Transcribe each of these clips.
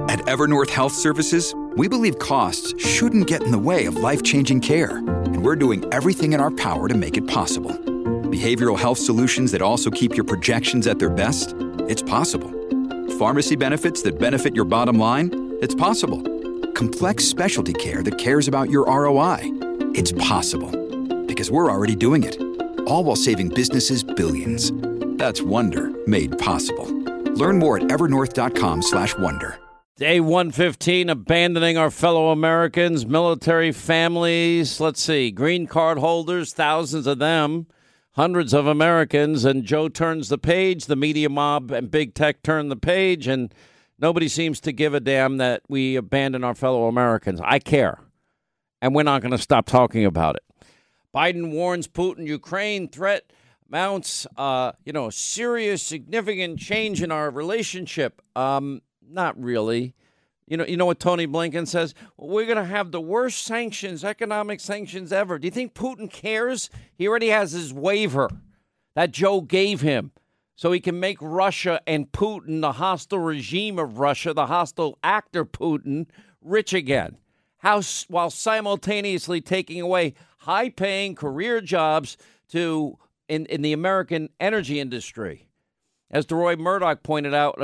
At Evernorth Health Services, we believe costs shouldn't get in the way of life-changing care, and we're doing everything in our power to make it possible. Behavioral health solutions that also keep your projections at their best? It's possible. Pharmacy benefits that benefit your bottom line? It's possible. Complex specialty care that cares about your ROI? It's possible. Because we're already doing it. All while saving businesses billions. That's Wonder made possible. Learn more at evernorth.com/wonder. Day 115, abandoning our fellow Americans, military families. Let's see, green card holders, thousands of them, hundreds of Americans. And Joe turns the page. The media mob and big tech turn the page. And nobody seems to give a damn that we abandon our fellow Americans. I care. And we're not going to stop talking about it. Biden warns Putin, Ukraine threat mounts, serious, significant change in our relationship. Not really. You know what Tony Blinken says? Well, we're going to have the worst sanctions, economic sanctions ever. Do you think Putin cares? He already has his waiver that Joe gave him so he can make Russia and Putin, the hostile regime of Russia, the hostile actor Putin, rich again. While simultaneously taking away high-paying career jobs in the American energy industry. As DeRoy Murdoch pointed out, a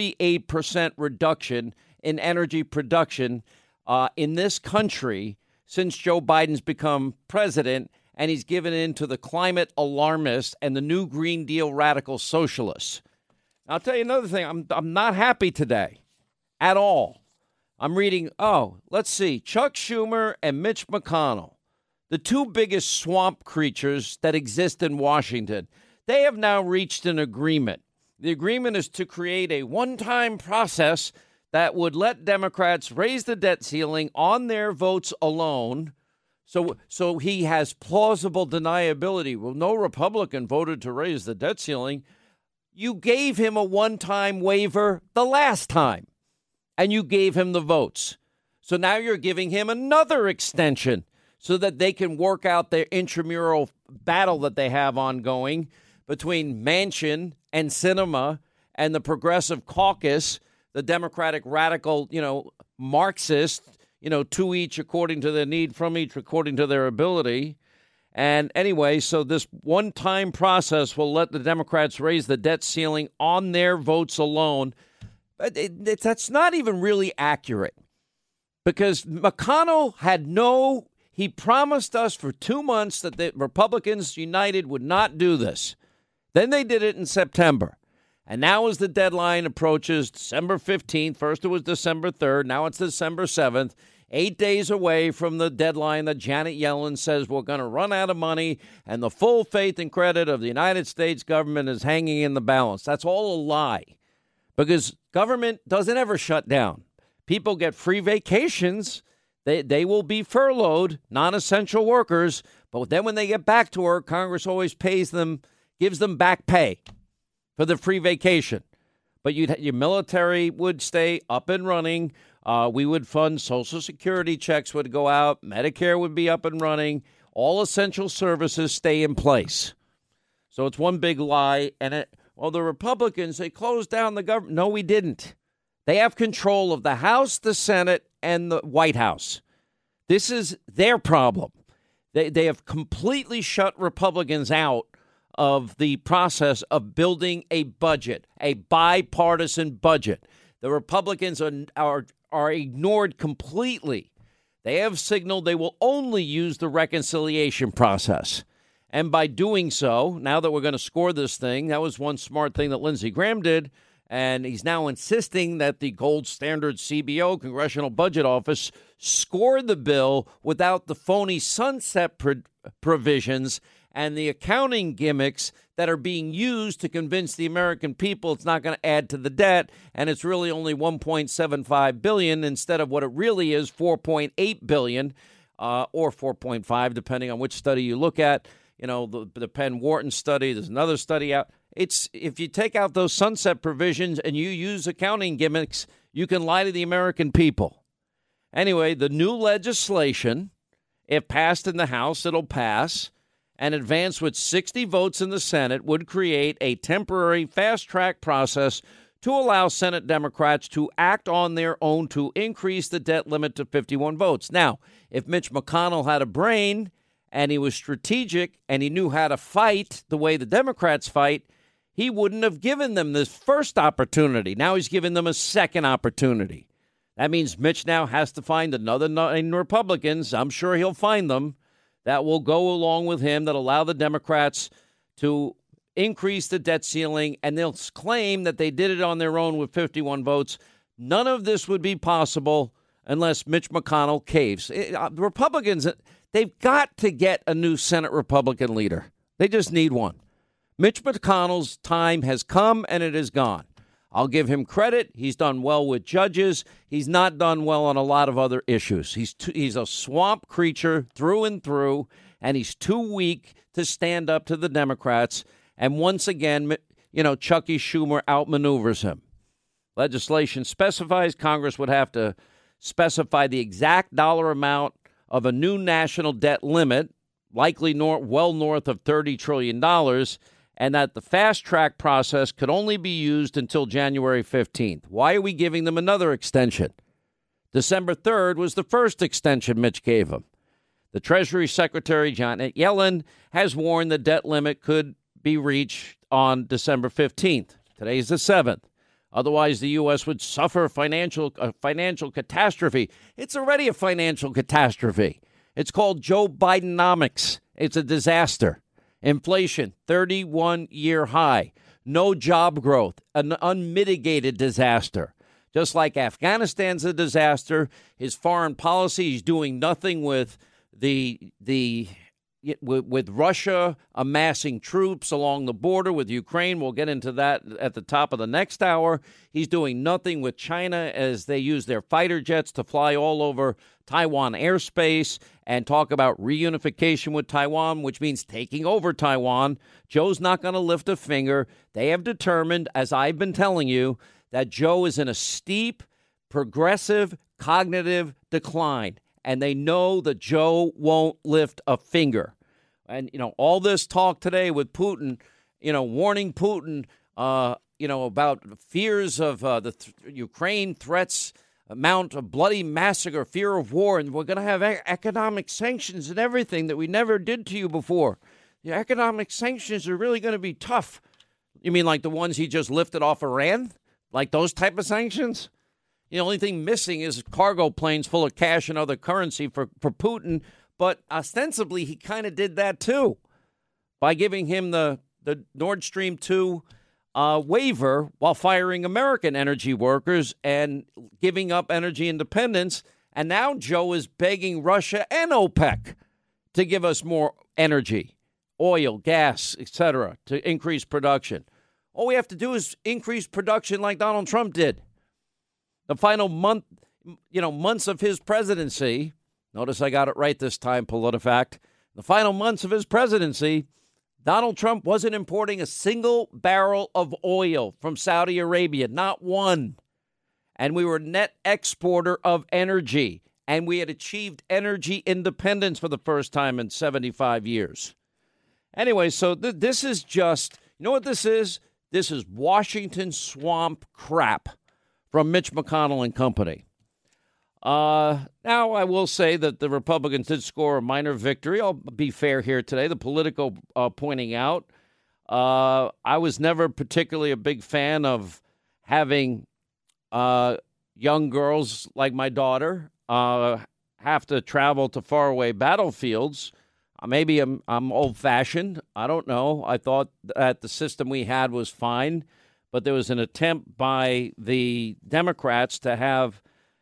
38% reduction in energy production in this country since Joe Biden's become president, and he's given in to the climate alarmists and the new Green Deal radical socialists. I'll tell you another thing. I'm not happy today at all. I'm reading, let's see, Chuck Schumer and Mitch McConnell, the two biggest swamp creatures that exist in Washington. They have now reached an agreement. The agreement is to create a one-time process that would let Democrats raise the debt ceiling on their votes alone. So he has plausible deniability. Well, no Republican voted to raise the debt ceiling. You gave him a one-time waiver the last time, and you gave him the votes. So now you're giving him another extension so that they can work out their intramural battle that they have ongoing between Manchin and Sinema and the Progressive Caucus, the Democratic radical, Marxist, to each according to their need, from each according to their ability. And anyway, so this one-time process will let the Democrats raise the debt ceiling on their votes alone. But that's not even really accurate, because McConnell he promised us for 2 months that the Republicans United would not do this. Then they did it in September. And now as the deadline approaches, December 15th, first it was December 3rd, now it's December 7th, 8 days away from the deadline that Janet Yellen says we're going to run out of money and the full faith and credit of the United States government is hanging in the balance. That's all a lie, because government doesn't ever shut down. People get free vacations. They will be furloughed, non-essential workers, but then when they get back to work, Congress always gives them back pay for the free vacation. But your military would stay up and running. We would fund Social Security checks would go out. Medicare would be up and running. All essential services stay in place. So it's one big lie. And the Republicans, they closed down the government. No, we didn't. They have control of the House, the Senate, and the White House. This is their problem. They have completely shut Republicans out of the process of building a budget, a bipartisan budget. The Republicans are ignored completely. They have signaled they will only use the reconciliation process. And by doing so, now that we're going to score this thing, that was one smart thing that Lindsey Graham did, and he's now insisting that the gold standard CBO, Congressional Budget Office, scored the bill without the phony sunset provisions and the accounting gimmicks that are being used to convince the American people it's not going to add to the debt, and it's really only $1.75 billion instead of what it really is, $4.8 billion, or 4.5, depending on which study you look at. The Penn Wharton study, there's another study out. It's if you take out those sunset provisions and you use accounting gimmicks, you can lie to the American people. Anyway, the new legislation, if passed in the House, it'll pass, and advance with 60 votes in the Senate, would create a temporary fast-track process to allow Senate Democrats to act on their own to increase the debt limit to 51 votes. Now, if Mitch McConnell had a brain and he was strategic and he knew how to fight the way the Democrats fight, he wouldn't have given them this first opportunity. Now he's giving them a second opportunity. That means Mitch now has to find another 9 Republicans. I'm sure he'll find them that will go along with him, that allow the Democrats to increase the debt ceiling, and they'll claim that they did it on their own with 51 votes. None of this would be possible unless Mitch McConnell caves. The Republicans, they've got to get a new Senate Republican leader. They just need one. Mitch McConnell's time has come and it is gone. I'll give him credit. He's done well with judges. He's not done well on a lot of other issues. He's a swamp creature through and through, and he's too weak to stand up to the Democrats. And once again, Chucky Schumer outmaneuvers him. Legislation specifies Congress would have to specify the exact dollar amount of a new national debt limit, likely well north of $30 trillion, and that the fast-track process could only be used until January 15th. Why are we giving them another extension? December 3rd was the first extension Mitch gave them. The Treasury Secretary, Janet Yellen, has warned the debt limit could be reached on December 15th. Today's the 7th. Otherwise, the U.S. would suffer a financial catastrophe. It's already a financial catastrophe. It's called Joe Bidenomics. It's a disaster. Inflation, 31-year high. No job growth, an unmitigated disaster. Just like Afghanistan's a disaster, his foreign policy, he's doing nothing with with Russia amassing troops along the border with Ukraine. We'll get into that at the top of the next hour. He's doing nothing with China as they use their fighter jets to fly all over Taiwan airspace and talk about reunification with Taiwan, which means taking over Taiwan. Joe's not going to lift a finger. They have determined, as I've been telling you, that Joe is in a steep, progressive, cognitive decline. And they know that Joe won't lift a finger. And, all this talk today with Putin, warning Putin, about fears of the Ukraine threats, amount of bloody massacre, fear of war, and we're going to have economic sanctions and everything that we never did to you before. The economic sanctions are really going to be tough. You mean like the ones he just lifted off Iran? Like those type of sanctions? The only thing missing is cargo planes full of cash and other currency for Putin. But ostensibly, he kind of did that, too, by giving him the Nord Stream 2 waiver while firing American energy workers and giving up energy independence. And now Joe is begging Russia and OPEC to give us more energy, oil, gas, etc., to increase production. All we have to do is increase production like Donald Trump did. The final months of his presidency, notice I got it right this time, PolitiFact. The final months of his presidency, Donald Trump wasn't importing a single barrel of oil from Saudi Arabia, not one. And we were a net exporter of energy, and we had achieved energy independence for the first time in 75 years. Anyway, so this is just, what this is? This is Washington swamp crap from Mitch McConnell and company. Now, I will say that the Republicans did score a minor victory. I'll be fair here today. The Politico pointing out, I was never particularly a big fan of having young girls like my daughter have to travel to faraway battlefields. Maybe I'm old-fashioned. I don't know. I thought that the system we had was fine. But there was an attempt by the Democrats to have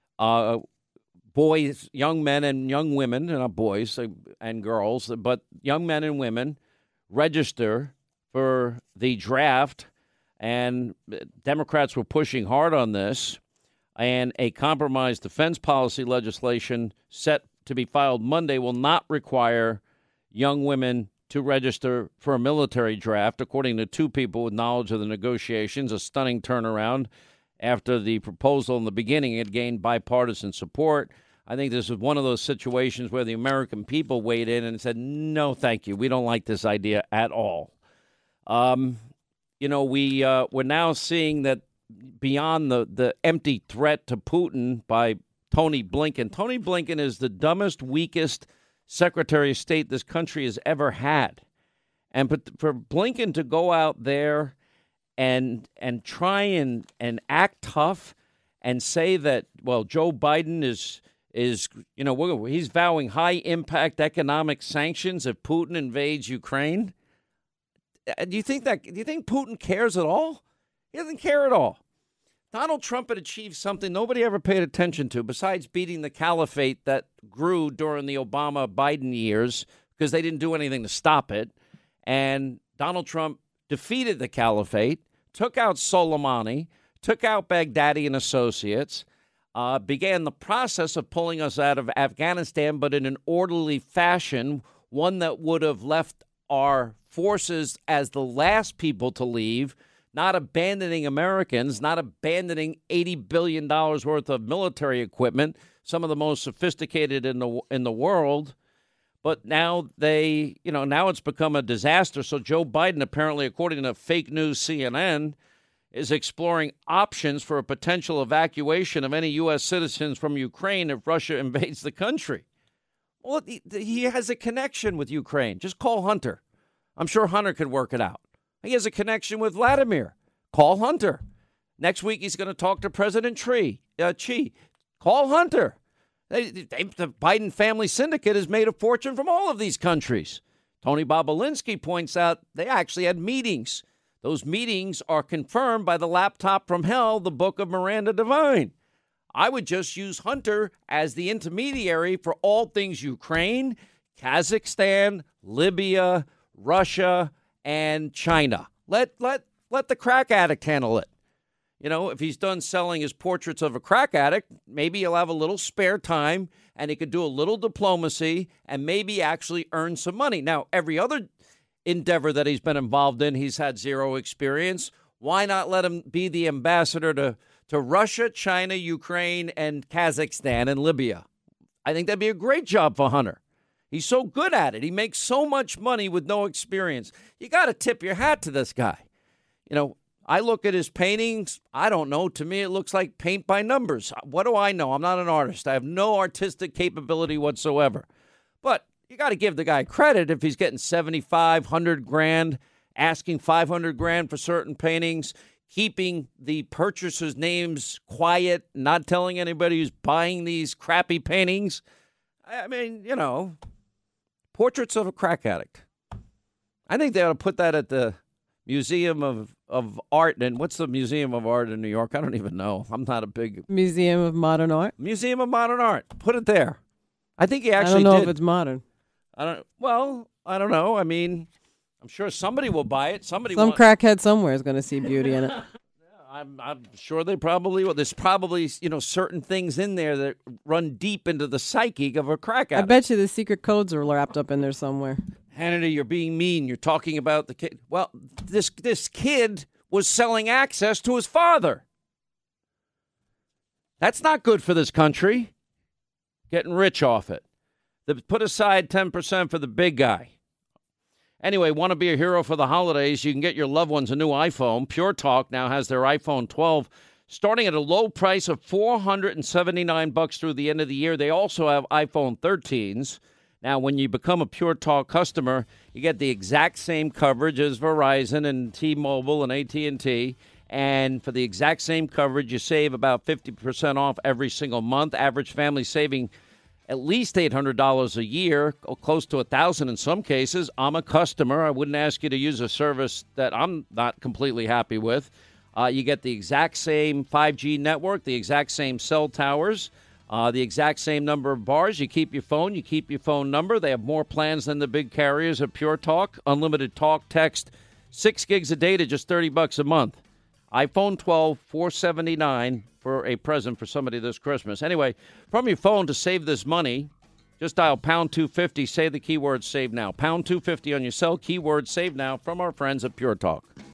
boys, young men and young women, not boys and girls, but young men and women register for the draft. And Democrats were pushing hard on this. And a compromise defense policy legislation set to be filed Monday will not require young women to register for a military draft, according to two people with knowledge of the negotiations, a stunning turnaround after the proposal in the beginning had gained bipartisan support. I think this is one of those situations where the American people weighed in and said, no, thank you. We don't like this idea at all. We're now seeing that beyond the empty threat to Putin by Tony Blinken. Tony Blinken is the dumbest, weakest Secretary of State this country has ever had. And for Blinken to go out there and try and act tough and say that, well, Joe Biden is he's vowing high impact economic sanctions if Putin invades Ukraine. Do you think Putin cares at all? He doesn't care at all. Donald Trump had achieved something nobody ever paid attention to besides beating the caliphate that grew during the Obama-Biden years because they didn't do anything to stop it. And Donald Trump defeated the caliphate, took out Soleimani, took out Baghdadi and associates, began the process of pulling us out of Afghanistan, but in an orderly fashion, one that would have left our forces as the last people to leave, not abandoning Americans, not abandoning $80 billion worth of military equipment, some of the most sophisticated in the world. But now now it's become a disaster. So Joe Biden, apparently, according to fake news CNN, is exploring options for a potential evacuation of any U.S. citizens from Ukraine if Russia invades the country. Well, he has a connection with Ukraine. Just call Hunter. I'm sure Hunter could work it out. He has a connection with Vladimir. Call Hunter. Next week, he's going to talk to President Xi. Call Hunter. The Biden family syndicate has made a fortune from all of these countries. Tony Bobolinsky points out they actually had meetings. Those meetings are confirmed by the laptop from hell, the book of Miranda Devine. I would just use Hunter as the intermediary for all things Ukraine, Kazakhstan, Libya, Russia, and China. Let the crack addict handle it. You know, if he's done selling his portraits of a crack addict, maybe he'll have a little spare time and he could do a little diplomacy and maybe actually earn some money. Now, every other endeavor that he's been involved in, he's had zero experience. Why not let him be the ambassador to Russia, China, Ukraine, and Kazakhstan and Libya? I think that'd be a great job for Hunter. He's so good at it. He makes so much money with no experience. You got to tip your hat to this guy. You know, I look at his paintings. I don't know. To me, it looks like paint by numbers. What do I know? I'm not an artist. I have no artistic capability whatsoever. But you got to give the guy credit if he's getting $7,500, asking $500,000 for certain paintings, keeping the purchasers' names quiet, not telling anybody who's buying these crappy paintings. I mean, you know, portraits of a crack addict. I think they ought to put that at the Museum of Art. And what's the Museum of Art in New York? I don't even know. I'm not a big... Museum of Modern Art? Museum of Modern Art. Put it there. I think he actually I don't know did. if it's modern. I don't know. I mean, I'm sure somebody will buy it. Some crackhead somewhere is going to see beauty in it. I'm sure they probably will. There's probably, certain things in there that run deep into the psyche of a crack addict. I bet you the secret codes are wrapped up in there somewhere. Hannity, you're being mean. You're talking about the kid. Well, this kid was selling access to his father. That's not good for this country. Getting rich off it. Put aside 10% for the big guy. Anyway, want to be a hero for the holidays? You can get your loved ones a new iPhone. Pure Talk now has their iPhone 12 starting at a low price of $479 through the end of the year. They also have iPhone 13s. Now, when you become a Pure Talk customer, you get the exact same coverage as Verizon and T-Mobile and AT&T. And for the exact same coverage, you save about 50% off every single month. Average family saving at least $800 a year, close to $1,000 in some cases. I'm a customer. I wouldn't ask you to use a service that I'm not completely happy with. You get the exact same 5G network, the exact same cell towers, the exact same number of bars. You keep your phone. You keep your phone number. They have more plans than the big carriers at Pure Talk. Unlimited talk, text, 6 gigs of data, just $30 a month. iPhone 12, $479 for a present for somebody this Christmas. Anyway, from your phone to save this money, just dial pound 250, say the keyword save now. Pound 250 on your cell, keyword save now from our friends at Pure Talk.